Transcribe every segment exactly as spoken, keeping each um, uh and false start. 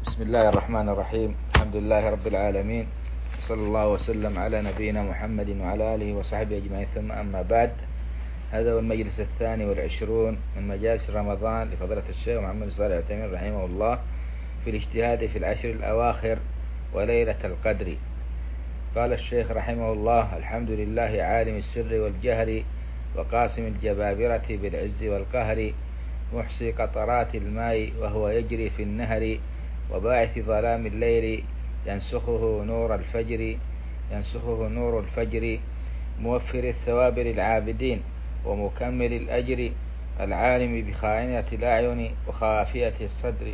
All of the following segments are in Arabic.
بسم الله الرحمن الرحيم. الحمد لله رب العالمين، صلى الله وسلم على نبينا محمد وعلى آله وصحبه أجمعين، ثم أما بعد. هذا هو المجلس الثاني والعشرون من مجالس رمضان لفضيلة الشيخ محمد صالح العثيمين رحمه الله في الاجتهاد في العشر الأواخر وليلة القدر. قال الشيخ رحمه الله: الحمد لله عالم السر والجهر، وقاسم الجبابرة بالعز والقهر، محصي قطرات الماء وهو يجري في النهر، وباعث ظلام الليل ينسخه نور الفجر ينسخه نور الفجر، موفر الثواب للعابدين ومكمل الأجر، العالم بخائنة الأعين وخافية الصدر،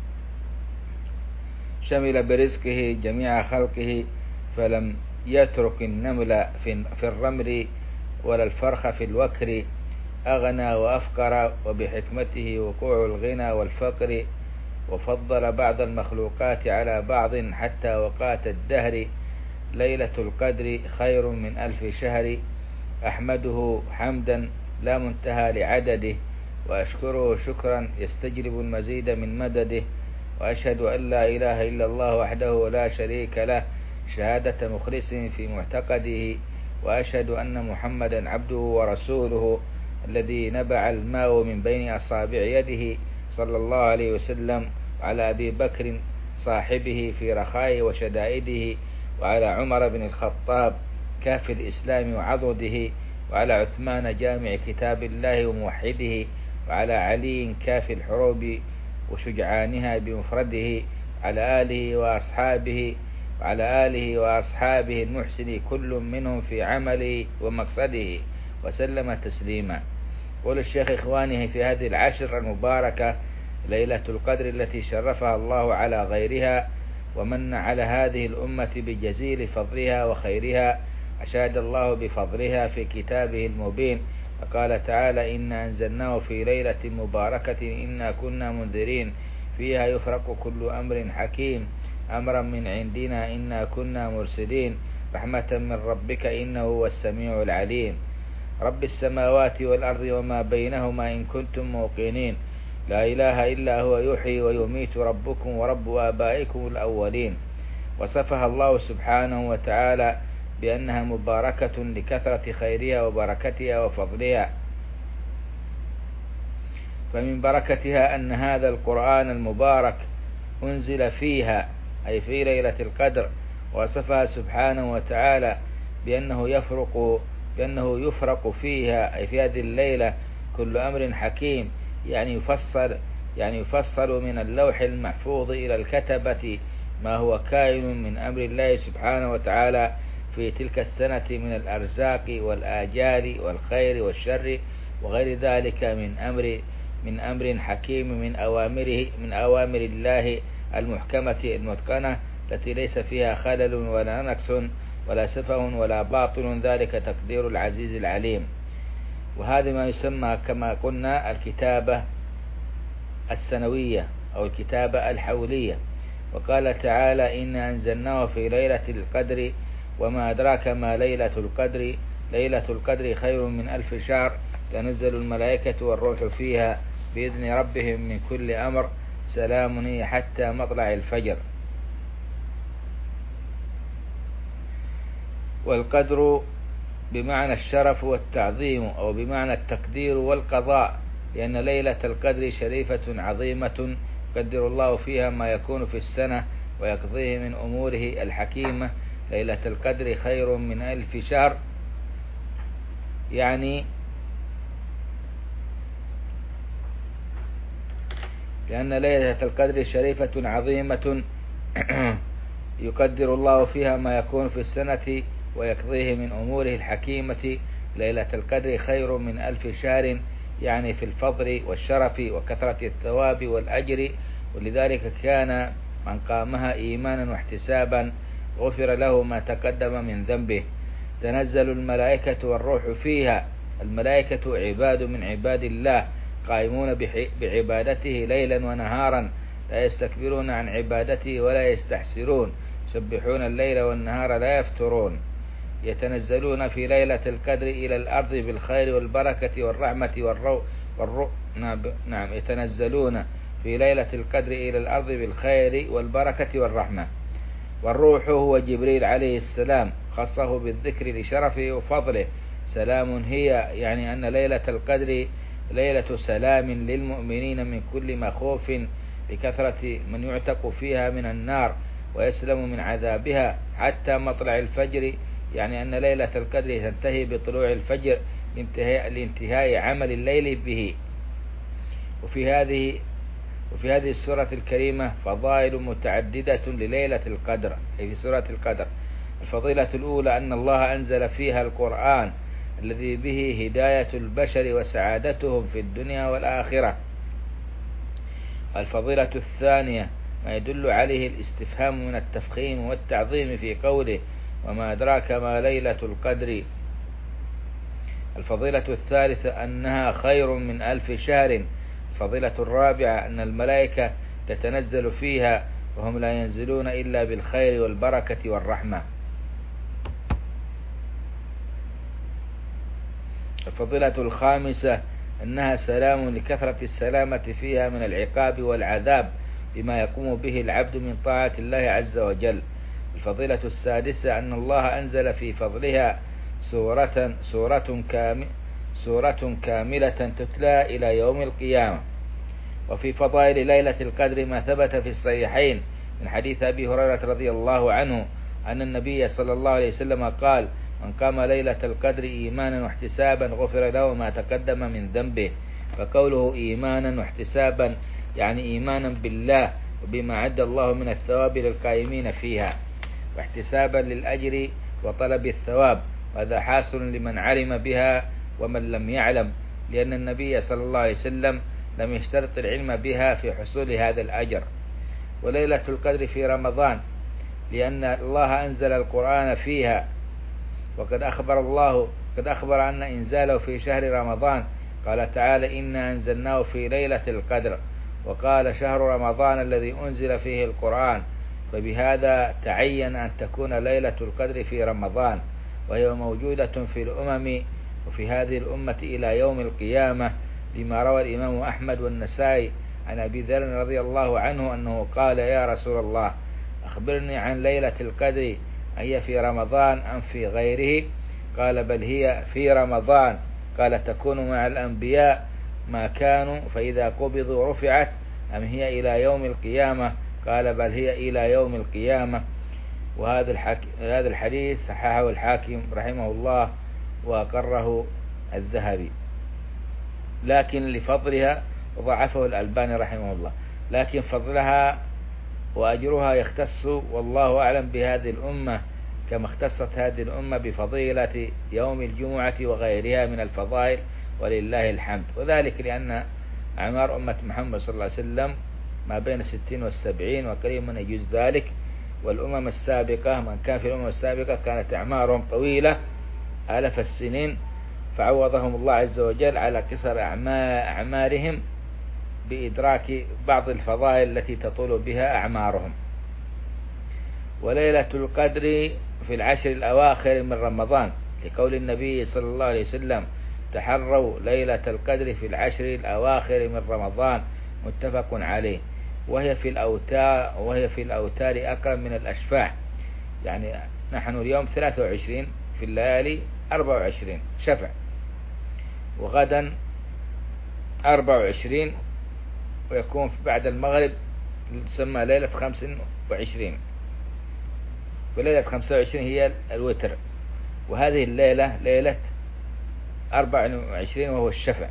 شمل برزقه جميع خلقه، فلم يترك النمل في الرمل ولا الفرخ في الوكر، أغنى وأفقر وبحكمته وقوع الغنى والفقر، وفضل بعض المخلوقات على بعض حتى وقات الدهر، ليلة القدر خير من ألف شهر، أحمده حمدا لا منتهى لعدده، وأشكره شكرا يستجلب المزيد من مدده، وأشهد أن لا إله إلا الله وحده لا شريك له شهادة مخلص في معتقده، وأشهد أن محمدا عبده ورسوله الذي نبع الماء من بين أصابع يده صلى الله عليه وسلم، وعلى أبي بكر صاحبه في رخائه وشدائده، وعلى عمر بن الخطاب كاف الإسلام وعضده، وعلى عثمان جامع كتاب الله وموحده، وعلى علي كاف الحروب وشجعانها بمفرده، على آله وأصحابه وعلى آله وأصحابه المحسن كل منهم في عمله ومقصده، وسلم تسليما. قول الشيخ: إخوانه في هذه العشر المباركة ليلة القدر التي شرفها الله على غيرها، ومن على هذه الأمة بجزيل فضلها وخيرها، أشاد الله بفضلها في كتابه المبين، فقال تعالى: إنا أنزلناه في ليلة مباركة إنا كنا منذرين فيها يفرق كل أمر حكيم أمرا من عندنا إنا كنا مرسلين رحمة من ربك إنه هو السميع العليم، رب السماوات والأرض وما بينهما إن كنتم موقنين لا إله إلا هو يحيي ويميت ربكم ورب آبائكم الأولين. وصفها الله سبحانه وتعالى بأنها مباركة لكثرة خيرها وبركتها وفضلها، فمن بركتها أن هذا القرآن المبارك أنزل فيها أي في ليلة القدر. وصفها سبحانه وتعالى بأنه يفرق بأنه يفرق فيها أي في هذه الليلة كل أمر حكيم، يعني يفصل يعني يفصل من اللوح المحفوظ إلى الكتبة ما هو كائن من أمر الله سبحانه وتعالى في تلك السنة من الأرزاق والآجال والخير والشر وغير ذلك من أمر من أمر حكيم من أوامره من أوامر الله المحكمة المتقنة التي ليس فيها خلل ولا نقص ولا سفه ولا باطل، ذلك تقدير العزيز العليم. وهذا ما يسمى كما قلنا الكتابة السنوية أو الكتابة الحولية. وقال تعالى: إنا أنزلناه في ليلة القدر وما أدراك ما ليلة القدر ليلة القدر خير من ألف شهر تنزل الملائكة والروح فيها بإذن ربهم من كل أمر سلام هي حتى مطلع الفجر. والقدر بمعنى الشرف والتعظيم أو بمعنى التقدير والقضاء، لأن ليلة القدر شريفة عظيمة يقدر الله فيها ما يكون في السنة ويقضيه من أموره الحكيمة. ليلة القدر خير من ألف شهر، يعني لأن ليلة القدر شريفة عظيمة يقدر الله فيها ما يكون في السنة ويقضيه من أموره الحكيمة. ليلة القدر خير من ألف شهر، يعني في الفضل والشرف وكثرة الثواب والأجر، ولذلك كان من قامها إيمانا واحتسابا غفر له ما تقدم من ذنبه. تنزل الملائكة والروح فيها، الملائكة عباد من عباد الله قائمون بعبادته ليلا ونهارا، لا يستكبرون عن عبادته ولا يستحسرون، يسبحون الليل والنهار لا يفترون، يتنزلون في ليلة القدر إلى الأرض بالخير والبركة والرحمة والرو والرو نعم يتنزلون في ليلة القدر إلى الأرض بالخير والبركة والرحمة. والروح هو جبريل عليه السلام، خصه بالذكر لشرفه وفضله. سلام هي، يعني أن ليلة القدر ليلة سلام للمؤمنين من كل مخوف، لكثرة من يعتق فيها من النار ويسلم من عذابها حتى مطلع الفجر، يعني أن ليلة القدر تنتهي بطلوع الفجر لانتهاء, لانتهاء عمل الليل به. وفي هذه وفي هذه السورة الكريمة فضائل متعددة لليلة القدر، أي في سورة القدر. الفضيلة الأولى أن الله أنزل فيها القرآن الذي به هداية البشر وسعادتهم في الدنيا والآخرة. الفضيلة الثانية ما يدل عليه الاستفهام من التفخيم والتعظيم في قوله وما أدراك ما ليلة القدر. الفضيلة الثالثة أنها خير من ألف شهر. الفضيلة الرابعة أن الملائكة تتنزل فيها وهم لا ينزلون إلا بالخير والبركة والرحمة. الفضيلة الخامسة أنها سلام لكثرة السلامة فيها من العقاب والعذاب بما يقوم به العبد من طاعة الله عز وجل. الفضيلة السادسة أن الله أنزل في فضلها سورة, سورة, كام سورة كاملة تتلى إلى يوم القيامة. وفي فضائل ليلة القدر ما ثبت في الصحيحين من حديث أبي هريرة رضي الله عنه أن النبي صلى الله عليه وسلم قال من قام ليلة القدر إيمانا واحتسابا غفر له ما تقدم من ذنبه. فقوله إيمانا واحتسابا يعني إيمانا بالله وبما عد الله من الثواب للقائمين فيها، واحتسابا للأجر وطلب الثواب، وهذا حاصل لمن علم بها ومن لم يعلم، لأن النبي صلى الله عليه وسلم لم يشترط العلم بها في حصول هذا الأجر. وليلة القدر في رمضان لأن الله أنزل القرآن فيها، وقد أخبر الله قد أخبر أن إنزاله في شهر رمضان. قال تعالى إنا أنزلناه في ليلة القدر، وقال شهر رمضان الذي أنزل فيه القرآن. فبهذا تعين أن تكون ليلة القدر في رمضان، وهي موجودة في الأمم وفي هذه الأمة إلى يوم القيامة، لما روى الإمام أحمد والنسائي عن أبي ذر رضي الله عنه أنه قال يا رسول الله أخبرني عن ليلة القدر، هي في رمضان أم في غيره؟ قال بل هي في رمضان. قال تكون مع الأنبياء ما كانوا فإذا قبضوا رفعت أم هي إلى يوم القيامة؟ قال بل هي إلى يوم القيامة. وهذا الحك... هذا الحديث صححه الحاكم رحمه الله وأقره الذهبي، لكن لفضلها وضعفه الألباني رحمه الله، لكن فضلها وأجرها يختص والله أعلم بهذه الأمة كما اختصت هذه الأمة بفضيلة يوم الجمعة وغيرها من الفضائل، ولله الحمد. وذلك لأن أعمار أمة محمد صلى الله عليه وسلم ما بين الستين والسبعين وقريب من يجوز ذلك، والأمم السابقة من كان في الأمم السابقة كانت أعمارهم طويلة آلاف السنين، فعوضهم الله عز وجل على قصر أعمارهم بإدراك بعض الفضائل التي تطول بها أعمارهم. وليلة القدر في العشر الأواخر من رمضان، لقول النبي صلى الله عليه وسلم تحروا ليلة القدر في العشر الأواخر من رمضان، متفق عليه. وهي في الأوتار وهي في الأوتار أقرب من الأشفاع، يعني نحن اليوم ثلاثة وعشرين، في الليالي أربعة وعشرين شفع، وغدا أربعة وعشرين، ويكون بعد المغرب تسمى ليلة خمس وعشرين، وليلة خمسة وعشرين هي الوتر، وهذه الليلة ليلة أربعة وعشرين وهو الشفع.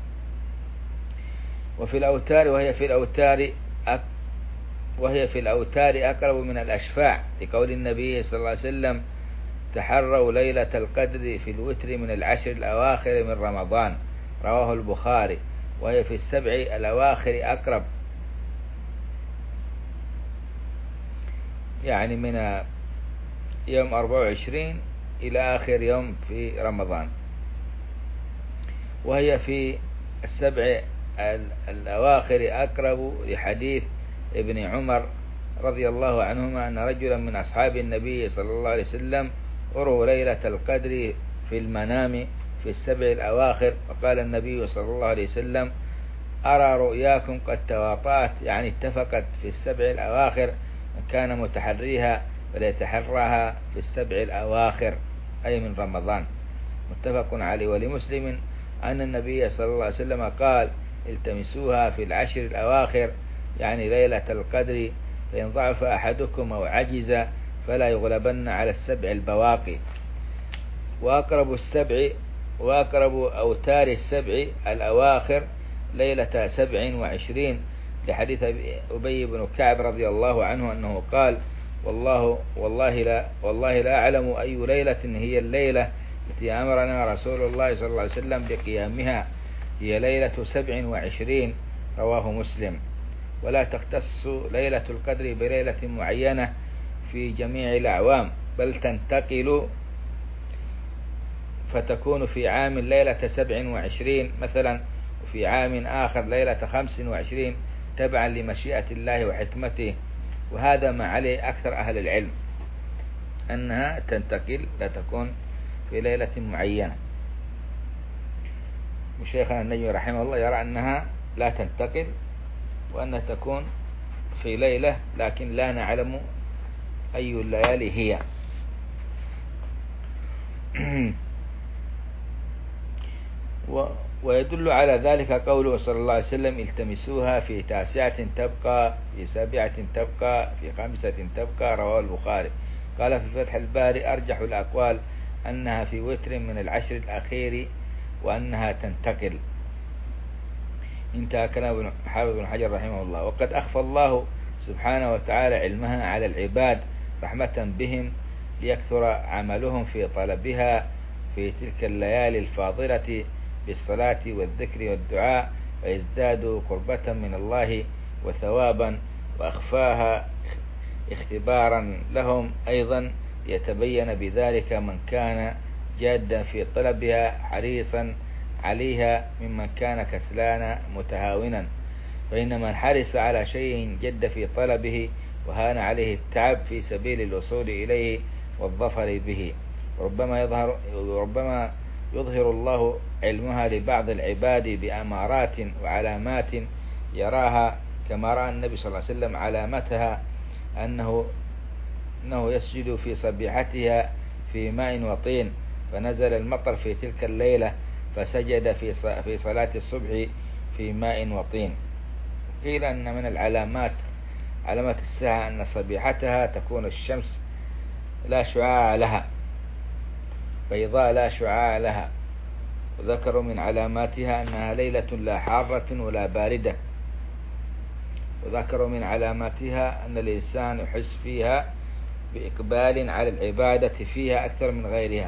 وفي الأوتار وهي في الأوتار أك وهي في الأوتار أقرب من الأشفاع، لقول النبي صلى الله عليه وسلم تحروا ليلة القدر في الوتر من العشر الأواخر من رمضان، رواه البخاري. وهي في السبع الأواخر أقرب، يعني من يوم أربعة وعشرين إلى آخر يوم في رمضان. وهي في السبع الأواخر أقرب لحديث ابن عمر رضي الله عنهما أن رجلا من أصحاب النبي صلى الله عليه وسلم أروا ليلة القدر في المنام في السبع الأواخر، فقال النبي صلى الله عليه وسلم أرى رؤياكم قد تواطأت، يعني اتفقت في السبع الأواخر، من كان متحريها فليتحراها في السبع الأواخر أي من رمضان. متفق عليه. ولمسلم أن النبي صلى الله عليه وسلم قال: التمسوها في العشر الأواخر، يعني ليلة القدر، فإن ضعف أحدكم أو عجز فلا يغلبن على السبع البواقي. وأقرب السبع وأقرب أوتار السبع الأواخر ليلة سبع وعشرين، لحديث أبي بن كعب رضي الله عنه أنه قال: والله والله لا والله لا أعلم أي ليلة هي الليلة التي أمرنا رسول الله صلى الله عليه وسلم بقيامها، هي ليلة سبع وعشرين. رواه مسلم. ولا تختص ليلة القدر بليلة معينة في جميع الأعوام، بل تنتقل فتكون في عام ليلة سبع وعشرين مثلا، وفي عام آخر ليلة خمس وعشرين، تبعا لمشيئة الله وحكمته. وهذا ما عليه أكثر أهل العلم، أنها تنتقل، لا تكون في ليلة معينة. وشيخنا النجمي رحمه الله يرى أنها لا تنتقل، وأنها تكون في ليلة، لكن لا نعلم أي الليالي هي. ويدل على ذلك قوله صلى الله عليه وسلم: التمسوها في تاسعة تبقى، في سابعة تبقى، في خامسة تبقى. رواه البخاري. قال في فتح الباري: أرجح الأقوال أنها في وتر من العشر الأخير، وأنها تنتقل. انتهى كلام حافظ بن حجر رحمه الله. وقد أخفى الله سبحانه وتعالى علمها على العباد رحمة بهم، ليكثر عملهم في طلبها في تلك الليالي الفاضلة بالصلاة والذكر والدعاء، ويزدادوا قربة من الله وثوابا. وأخفاها اختبارا لهم أيضا، يتبين بذلك من كان جادا في طلبها حريصا عليها ممن كان كسلانا متهاونا. فإن من حرص على شيء جد في طلبه وهان عليه التعب في سبيل الوصول إليه والظفر به، ربما يظهر ربما يظهر الله علمها لبعض العباد بأمارات وعلامات يراها، كما رأى النبي صلى الله عليه وسلم علامتها أنه أنه يسجد في صبيحتها في ماء وطين، فنزل المطر في تلك الليلة فسجد في في صلاة الصبح في ماء وطين. قيل أن من العلامات علامة الساعة أن صبيحتها تكون الشمس لا شعاع لها، بيضاء لا شعاع لها. وذكروا من علاماتها أنها ليلة لا حارة ولا باردة. وذكروا من علاماتها أن الإنسان يحس فيها بإقبال على العبادة فيها أكثر من غيرها.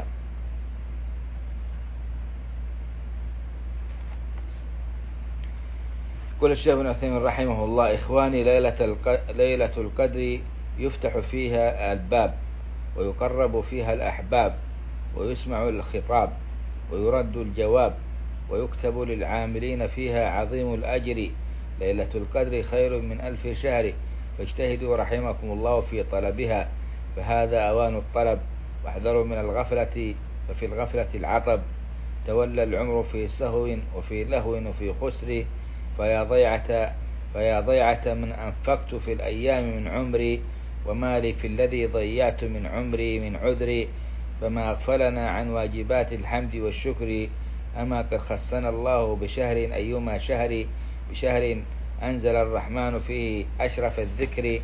قال الشيخ ابن عثيمين رحمه الله: إخواني، ليلة ليلة القدر يفتح فيها الباب، ويقرب فيها الأحباب، ويسمع الخطاب، ويرد الجواب، ويكتب للعاملين فيها عظيم الأجر. ليلة القدر خير من ألف شهر، فاجتهدوا رحمكم الله في طلبها، فهذا أوان الطلب. واحذروا من الغفلة، ففي الغفلة العطب. تولى العمر في سهو وفي لهو وفي خسر، فيا ضيعة فيا ضيعة من أنفقت في الأيام من عمري، وما لي في الذي ضيعت من عمري من عذري. فما أغفلنا عن واجبات الحمد والشكر، أما قد خصنا الله بشهر أيما شهر، بشهر أنزل الرحمن فيه أشرف الذكر.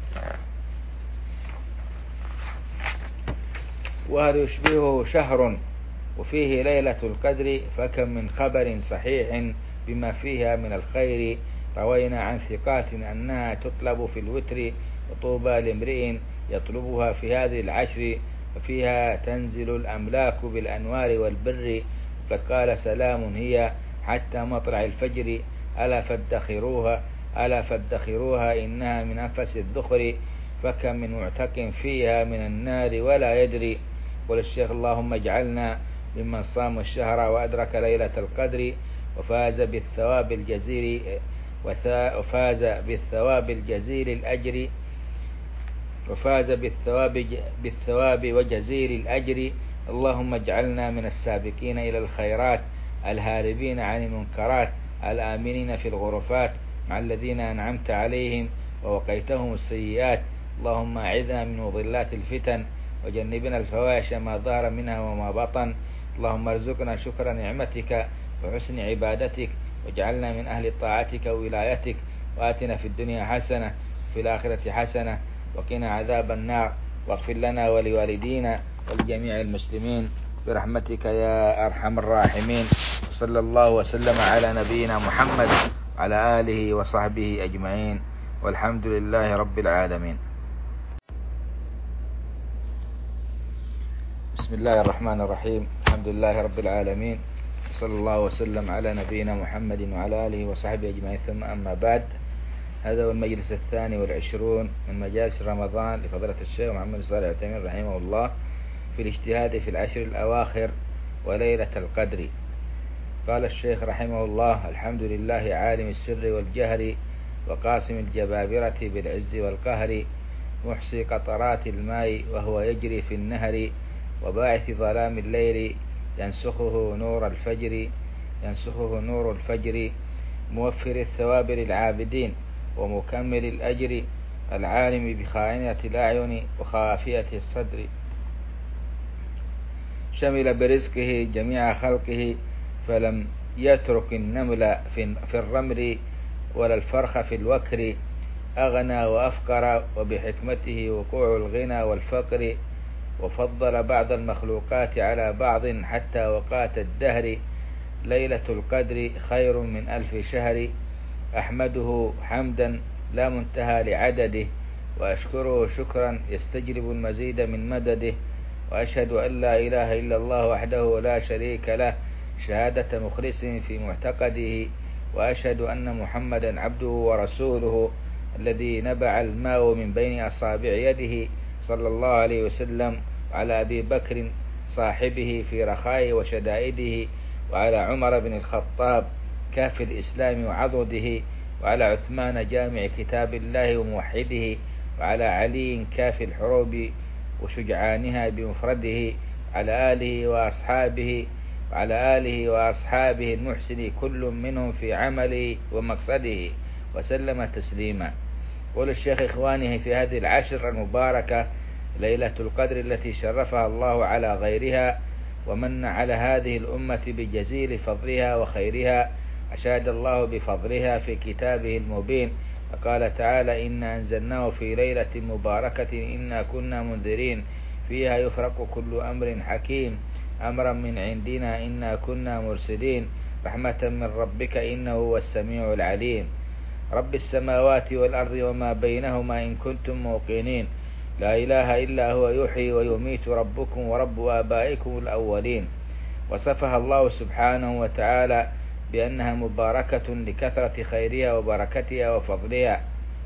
وهل يشبهه شهر وفيه ليلة القدر؟ فكم من خبر صحيح بما فيها من الخير، روينا عن ثقات أنها تطلب في الوتر، وطوبى لامرئ يطلبها في هذه العشر، وفيها تنزل الأملاك بالأنوار والبر. وقد قال: سلام هي حتى مطلع الفجر، ألا فادخروها ألا فادخروها إنها من أنفس الذخر. فكم من معتق فيها من النار ولا يدري. قل الشيخ: اللهم اجعلنا ممن صام الشهر وأدرك ليلة القدر، وفاز بالثواب الجزيل وفاز بالثواب الجزيل الأجر وفاز بالثواب بالثواب وجزيل الأجر. اللهم اجعلنا من السابقين إلى الخيرات، الهاربين عن المنكرات، الآمنين في الغرفات مع الذين أنعمت عليهم ووقيتهم السيئات. اللهم أعذنا من مضلات الفتن وجنبنا الفواحش ما ظهر منها وما بطن. اللهم ارزقنا شكر نعمتك وحسن عبادتك، واجعلنا من أهل طاعتك وولايتك، وآتنا في الدنيا حسنة وفي الآخرة حسنة وقنا عذاب النار، واغفر لنا ولوالدينا ولجميع المسلمين برحمتك يا أرحم الراحمين. صلى الله وسلم على نبينا محمد وعلى آله وصحبه أجمعين، والحمد لله رب العالمين. بسم الله الرحمن الرحيم. الحمد لله رب العالمين، صلى الله وسلم على نبينا محمد وعلى آله وصحبه أجمعين، ثم أما بعد. هذا هو المجلس الثاني والعشرون من مجالس رمضان لفضيلة الشيخ محمد صالح العثيمين رحمه الله في الاجتهاد في العشر الأواخر وليلة القدر. قال الشيخ رحمه الله: الحمد لله عالم السر والجهر، وقاسم الجبابرة بالعز والقهر، محصي قطرات الماء وهو يجري في النهر، وباعث ظلام الليل ينسخه نور الفجر ينسخه نور الفجر، موفر الثواب للعابدين ومكمل الأجر، العالم بخائنة الأعين وخافية الصدر، شمل برزقه جميع خلقه، فلم يترك النمل في الرمل ولا الفرخ في الوكر، أغنى وأفقر، وبحكمته وقوع الغنى والفقر، وفضل بعض المخلوقات على بعض حتى وقات الدهر. ليلة القدر خير من ألف شهر، أحمده حمدا لا منتهى لعدده، وأشكره شكرا يستجلب المزيد من مدده، وأشهد أن لا إله إلا الله وحده لا شريك له شهادة مخلص في معتقده، وأشهد أن محمدا عبده ورسوله الذي نبع الماء من بين أصابع يده صلى الله عليه وسلم، وعلى أبي بكر صاحبه في رخائه وشدائده، وعلى عمر بن الخطاب كاف الإسلام وعضده، وعلى عثمان جامع كتاب الله وموحده، وعلى علي كاف الحروب وشجعانها بمفرده، على آله وأصحابه وعلى آله وأصحابه المحسن كل منهم في عمله ومقصده، وسلم تسليما. قول الشيخ: إخوانه في هذه العشر المباركة ليلة القدر التي شرفها الله على غيرها، ومن على هذه الأمة بجزيل فضلها وخيرها، أشاد الله بفضلها في كتابه المبين، فقال تعالى: إنا أنزلناه في ليلة مباركة إنا كنا منذرين فيها يفرق كل أمر حكيم أمرا من عندنا إنا كنا مرسلين رحمة من ربك إنه هو السميع العليم. رب السماوات والأرض وما بينهما إن كنتم موقنين لا إله إلا هو يحيي ويميت ربكم ورب آبائكم الأولين. وصفها الله سبحانه وتعالى بأنها مباركة لكثرة خيرها وبركتها وفضلها،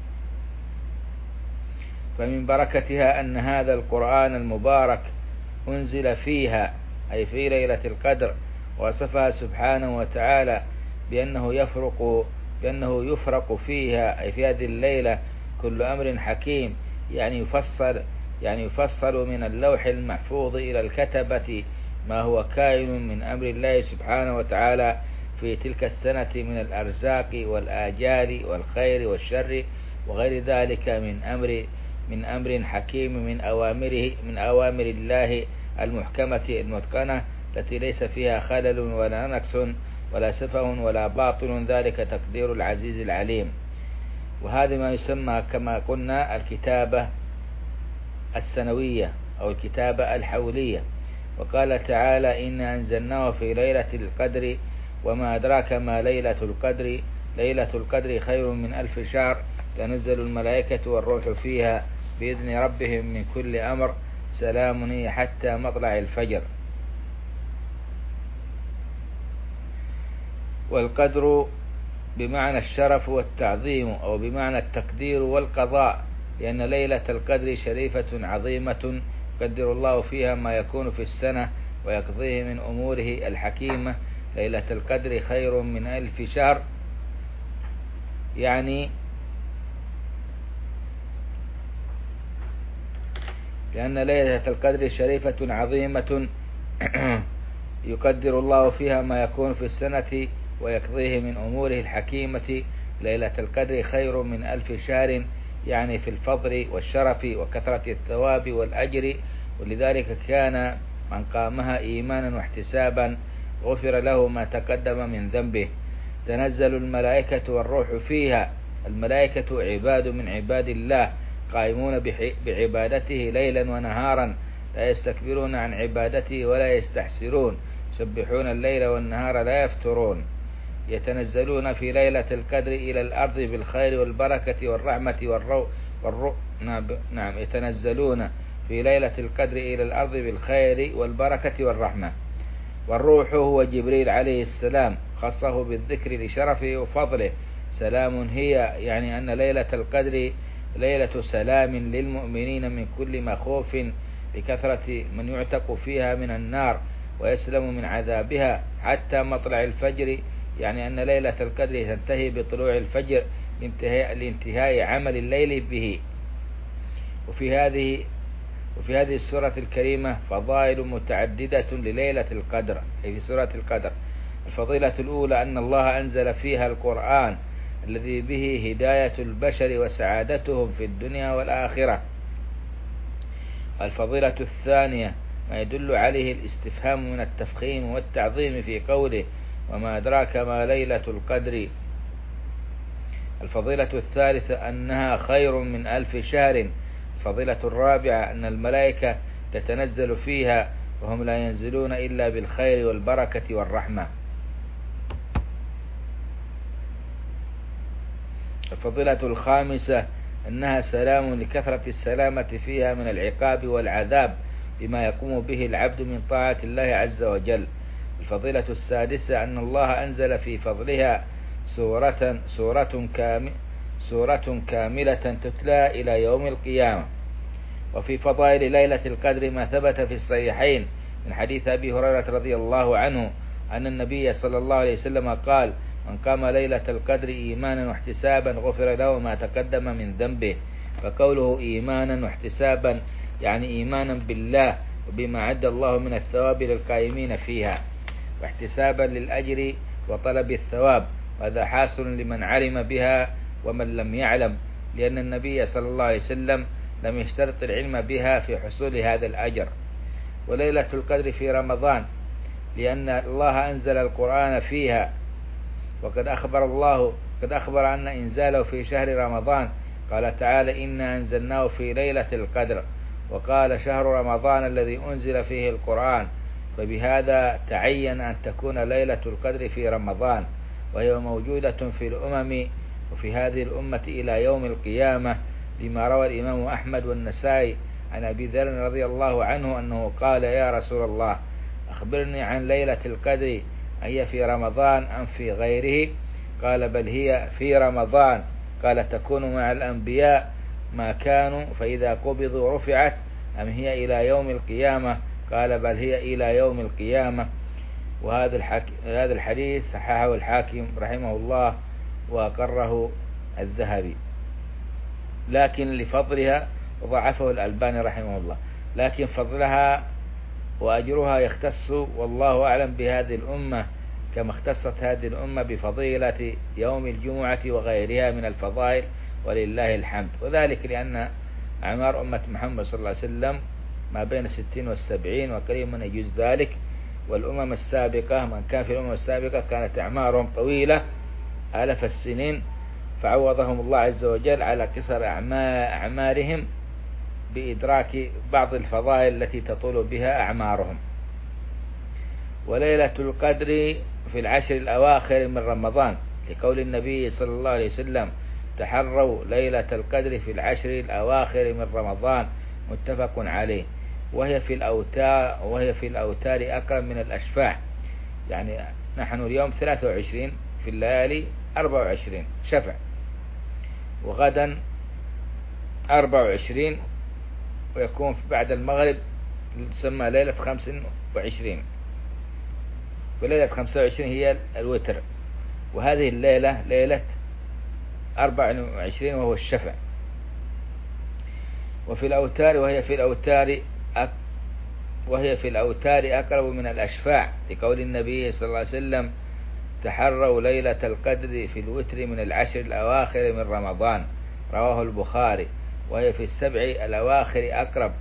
فمن بركتها أن هذا القرآن المبارك أنزل فيها أي في ليلة القدر. وصفها سبحانه وتعالى بأنه يفرق بأنه يفرق فيها أي في هذه الليلة كل أمر حكيم، يعني يفصل يعني يفصل من اللوح المحفوظ إلى الكتبة ما هو كائن من أمر الله سبحانه وتعالى في تلك السنة من الأرزاق والآجال والخير والشر وغير ذلك من أمر من أمر حكيم من أوامره من أوامر الله المحكمة المتقنة التي ليس فيها خلل ولا نقص ولا سفه ولا باطل، ذلك تقدير العزيز العليم. وهذا ما يسمى كما قلنا الكتابة السنوية أو الكتابة الحولية. وقال تعالى: إنا أنزلناه في ليلة القدر وما أدراك ما ليلة القدر ليلة القدر خير من ألف شهر تنزل الملائكة والروح فيها بإذن ربهم من كل أمر سلام هي حتى مطلع الفجر. والقدر بمعنى الشرف والتعظيم أو بمعنى التقدير والقضاء، لأن ليلة القدر شريفة عظيمة يقدر الله فيها ما يكون في السنة ويقضيه من أموره الحكيمة. ليلة القدر خير من ألف شهر، يعني لأن ليلة القدر شريفة عظيمة يقدر الله فيها ما يكون في السنة ويقضيه من أموره الحكيمة. ليلة القدر خير من ألف شهر، يعني في الفضل والشرف وكثرة الثواب والأجر. ولذلك كان من قامها إيمانا واحتسابا غفر له ما تقدم من ذنبه. تنزل الملائكة والروح فيها. الملائكة عباد من عباد الله قائمون بعبادته ليلا ونهارا، لا يستكبرون عن عبادته ولا يستحسرون، يسبحون الليل والنهار لا يفترون. يتنزلون في ليلة القدر إلى الأرض بالخير والبركة والرحمة والرو والرو نعم يتنزلون في ليلة القدر إلى الأرض بالخير والبركة والرحمة. والروح هو جبريل عليه السلام، خصه بالذكر لشرفه وفضله. سلام هي، يعني أن ليلة القدر ليلة سلام للمؤمنين من كل مخوف، لكثرة من يعتق فيها من النار ويسلم من عذابها حتى مطلع الفجر، يعني أن ليلة القدر تنتهي بطلوع الفجر لانتهاء عمل الليل به. وفي هذه وفي هذه السورة الكريمة فضائل متعددة لليلة القدر، أي في سورة القدر. الفضيلة الأولى أن الله أنزل فيها القرآن الذي به هداية البشر وسعادتهم في الدنيا والآخرة. الفضيلة الثانية ما يدل عليه الاستفهام من التفخيم والتعظيم في قوله وما أدراك ما ليلة القدر. الفضيلة الثالثة أنها خير من ألف شهر. الفضيلة الرابعة أن الملائكة تتنزل فيها وهم لا ينزلون إلا بالخير والبركة والرحمة. الفضيلة الخامسة أنها سلام لكثرة السلامة فيها من العقاب والعذاب بما يقوم به العبد من طاعة الله عز وجل. الفضيلة السادسة أن الله أنزل في فضلها سورة سورة كاملة سورة كاملة تتلى إلى يوم القيامة. وفي فضائل ليلة القدر ما ثبت في الصحيحين من حديث أبي هريرة رضي الله عنه أن النبي صلى الله عليه وسلم قال من قام ليلة القدر إيمانا واحتسابا غفر له ما تقدم من ذنبه. فقوله إيمانا واحتسابا يعني إيمانا بالله وبما عد الله من الثواب للقائمين فيها، واحتسابا للأجر وطلب الثواب، وهذا حاصل لمن علم بها ومن لم يعلم، لأن النبي صلى الله عليه وسلم لم يشترط العلم بها في حصول هذا الأجر. وليلة القدر في رمضان لأن الله أنزل القرآن فيها، وقد أخبر الله قد أخبر أن إنزاله في شهر رمضان. قال تعالى إنا أنزلناه في ليلة القدر، وقال شهر رمضان الذي أنزل فيه القرآن. فبهذا تعين أن تكون ليلة القدر في رمضان، وهي موجودة في الأمم وفي هذه الأمة إلى يوم القيامة، لما روى الإمام أحمد والنسائي عن أبي ذر رضي الله عنه أنه قال يا رسول الله أخبرني عن ليلة القدر، هي في رمضان أم في غيره؟ قال بل هي في رمضان. قال تكون مع الأنبياء ما كانوا فإذا قبضوا رفعت أم هي إلى يوم القيامة؟ قال بل هي إلى يوم القيامة. وهذا الحك... هذا الحديث صححه الحاكم رحمه الله وأقره الذهبي، لكن لفضلها وضعفه الألباني رحمه الله، لكن فضلها وأجرها يختص والله أعلم بهذه الأمة، كما اختصت هذه الأمة بفضيلة يوم الجمعة وغيرها من الفضائل، ولله الحمد. وذلك لأن أعمار أمة محمد صلى الله عليه وسلم ما بين الستين والسبعين وقليل من يجوز ذلك. والأمم السابقة من كان في الأمم السابقة كانت أعمارهم طويلة آلاف السنين، فعوضهم الله عز وجل على قصر أعمارهم بإدراك بعض الفضائل التي تطول بها أعمارهم. وليلة القدر في العشر الأواخر من رمضان، لقول النبي صلى الله عليه وسلم تحروا ليلة القدر في العشر الأواخر من رمضان، متفق عليه. وهي في الأوتار وهي في الأوتار أقرب من الأشفاع، يعني نحن اليوم ثلاثة وعشرين، في الليالي أربعة وعشرين شفع، وغدا أربعة وعشرين، ويكون بعد المغرب تسمى ليلة خمس وعشرين، وليلة خمسة وعشرين هي الوتر، وهذه الليلة ليلة أربعة وعشرين وهو الشفع. وفي الأوتار وهي في الأوتار أك وهي في الأوتار أقرب من الأشفاع، لقول النبي صلى الله عليه وسلم تحروا ليلة القدر في الوتر من العشر الأواخر من رمضان، رواه البخاري، وهي في السبع الأواخر أقرب،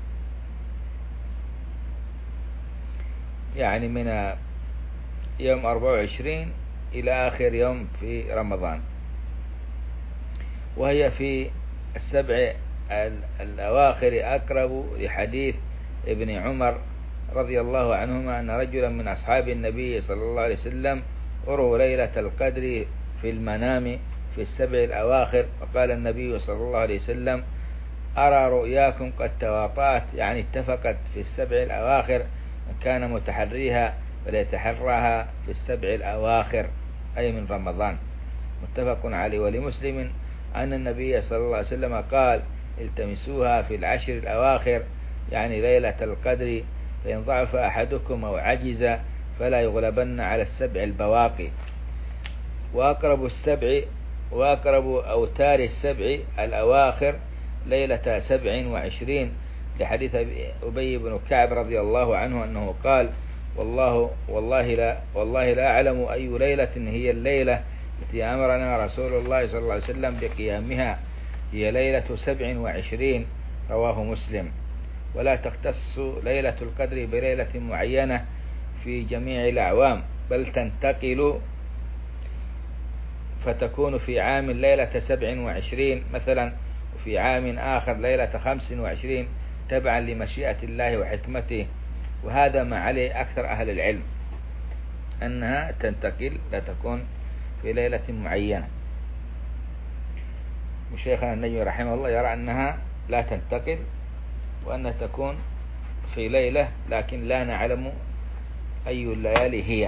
يعني من يوم أربعة وعشرين إلى آخر يوم في رمضان، وهي في السبع الأواخر أقرب لحديث ابن عمر رضي الله عنهما أن رجلا من أصحاب النبي صلى الله عليه وسلم أروا ليلة القدر في المنام في السبع الأواخر، فقال النبي صلى الله عليه وسلم: أرى رؤياكم قد تواطأت، يعني اتفقت في السبع الأواخر، من كان متحريها فليتحراها في السبع الأواخر أي من رمضان، متفق عليه. ولمسلم أن النبي صلى الله عليه وسلم قال: التمسوها في العشر الأواخر، يعني ليلة القدر، فإن ضعف أحدكم أو عجز فلا يغلبن على السبع البواقي. وأقرب السبع وأقرب أوتار السبع الأواخر ليلة سبع وعشرين، لحديث أبي بن كعب رضي الله عنه أنه قال: والله والله لا والله لا أعلم أي ليلة هي الليلة التي أمرنا رسول الله صلى الله عليه وسلم بقيامها، هي ليلة سبع وعشرين، رواه مسلم. ولا تختص ليلة القدر بليلة معينة في جميع الأعوام، بل تنتقل فتكون في عام ليلة سبع وعشرين مثلا، وفي عام آخر ليلة خمس وعشرين، تبعا لمشيئة الله وحكمته. وهذا ما عليه أكثر أهل العلم، أنها تنتقل، لا تكون في ليلة معينة. وشيخنا النجمي رحمه الله يرى أنها لا تنتقل، وأنها تكون في ليلة، لكن لا نعلم أي الليالي هي.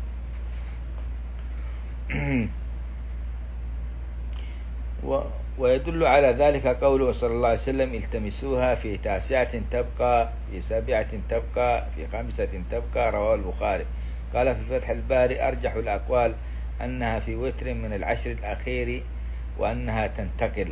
ويدل على ذلك قوله صلى الله عليه وسلم: التمسوها في تاسعة تبقى، في سابعة تبقى، في خامسة تبقى، رواه البخاري. قال في فتح الباري: أرجح الأقوال أنها في وتر من العشر الأخير، وأنها تنتقل.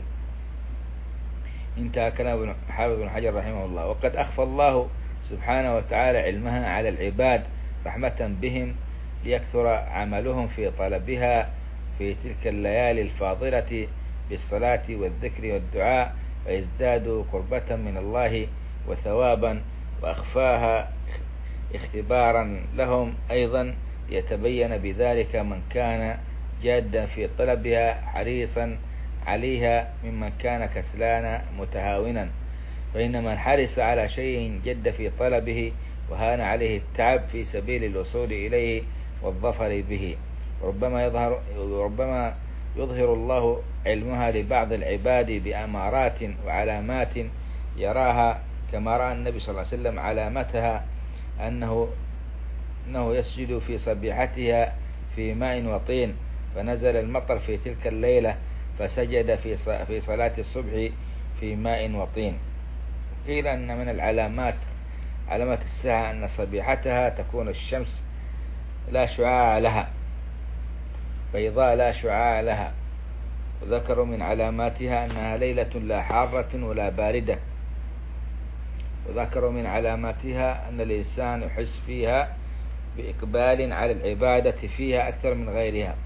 انتهى كلام حافظ بن حجر رحمه الله. وقد أخفى الله سبحانه وتعالى علمها على العباد رحمة بهم، ليكثر عملهم في طلبها في تلك الليالي الفاضلة بالصلاة والذكر والدعاء، ويزدادوا قربة من الله وثوابا. وأخفاها اختبارا لهم أيضا، يتبين بذلك من كان جادا في طلبها حريصا عليها ممن كان كسلانا متهاونا. فإن من حرص على شيء جد في طلبه وهان عليه التعب في سبيل الوصول إليه والظفر به، ربما يظهر ربما يظهر الله علمها لبعض العباد بأمارات وعلامات يراها، كما رأى النبي صلى الله عليه وسلم علامتها أنه أنه يسجد في صبيحتها في ماء وطين، فنزل المطر في تلك الليلة فسجد في في صلاة الصبح في ماء وطين. قيل أن من العلامات علامة الساعة أن صبيحتها تكون الشمس لا شعاع لها، بيضاء لا شعاع لها. وذكروا من علاماتها أنها ليلة لا حارة ولا باردة. وذكروا من علاماتها أن الإنسان يحس فيها بإقبال على العبادة فيها أكثر من غيرها.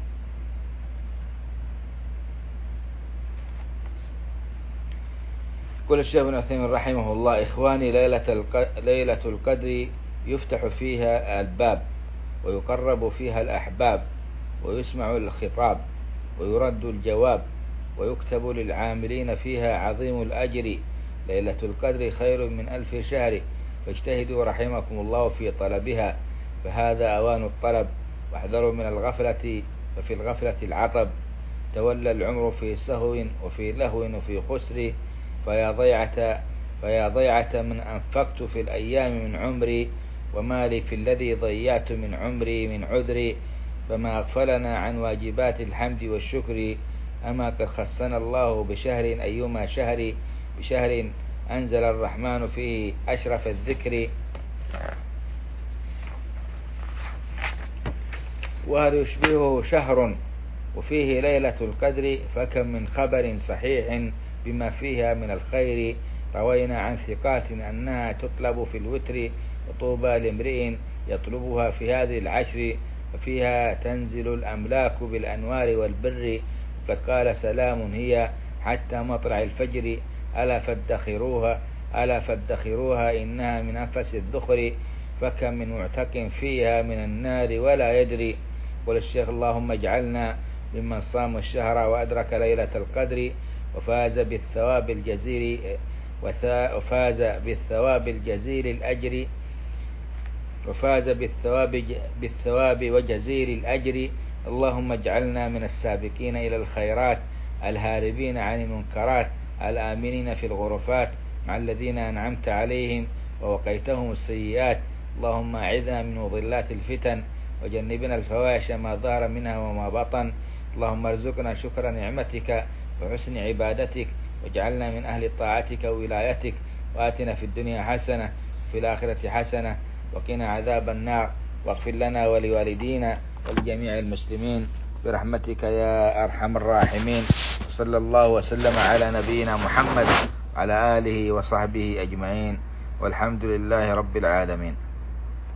قال الشيخ ابن عثيمين رحمه الله: إخواني، ليلة ليلة القدر يفتح فيها الباب، ويقرب فيها الأحباب، ويسمع الخطاب، ويرد الجواب، ويكتب للعاملين فيها عظيم الأجر. ليلة القدر خير من ألف شهر، فاجتهدوا رحمكم الله في طلبها، فهذا أوان الطلب، واحذروا من الغفلة، ففي الغفلة العطب. تولى العمر في سهو وفي لهو وفي خسر، فيا ضيعة فيا ضيعة من أنفقت في الأيام من عمري، وما لي في الذي ضيعت من عمري من عذري. فما أغفلنا عن واجبات الحمد والشكر، أما قد خصنا الله بشهر أيما شهر، بشهر أنزل الرحمن فيه أشرف الذكر. وهل يشبهه شهر وفيه ليلة القدر؟ فكم من خبر صحيح بما فيها من الخير روينا عن ثقات أنها تطلب في الوتر، وطوبى لامرئ يطلبها في هذه العشر، وفيها تنزل الأملاك بالأنوار والبر، قد قال سلام هي حتى مطلع الفجر، ألا فادخروها ألا فادخروها إنها من أنفس الذخر، فكم من معتق فيها من النار ولا يدري. قل الشيخ اللهم اجعلنا ممن صام الشهر وأدرك ليلة القدر وفاز بالثواب الجزيل وفاز بالثواب الجزيل الأجر وفاز بالثواب بالثواب وجزيل الأجر. اللهم اجعلنا من السابقين إلى الخيرات، الهاربين عن المنكرات، الآمنين في الغرفات مع الذين أنعمت عليهم ووقيتهم السيئات. اللهم أعذنا من مضلات الفتن، وجنبنا الفواحش ما ظهر منها وما بطن. اللهم ارزقنا شكر نعمتك وحسن عبادتك، واجعلنا من أهل طاعتك وولايتك، وآتنا في الدنيا حسنة وفي الآخرة حسنة وقنا عذاب النار، واغفر لنا ولوالدينا ولجميع المسلمين برحمتك يا أرحم الراحمين. صلى الله وسلم على نبينا محمد وعلى آله وصحبه أجمعين، والحمد لله رب العالمين.